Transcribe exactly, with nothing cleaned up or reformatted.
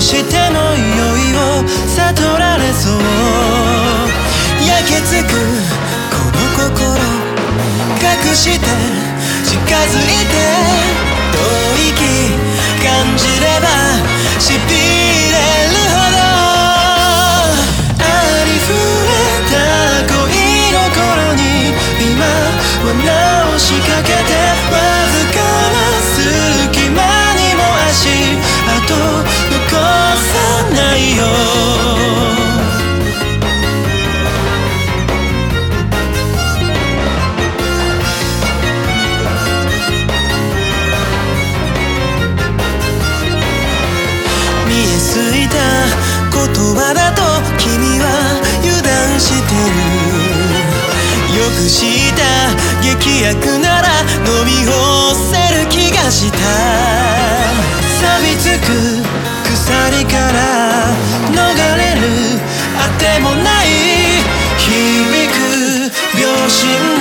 してもいよいよ悟られそう。焼けつくこの心隠して近づいて吐息感じればしびれるほどありふれた恋の頃に今罠を仕掛けてわずかな隙間にも足跡残さないよ。見えすいた言葉だと君は油断してる。よく知った劇薬なら飲み干せる気がした。錆びつく鎖から逃れるあてもない響く秒針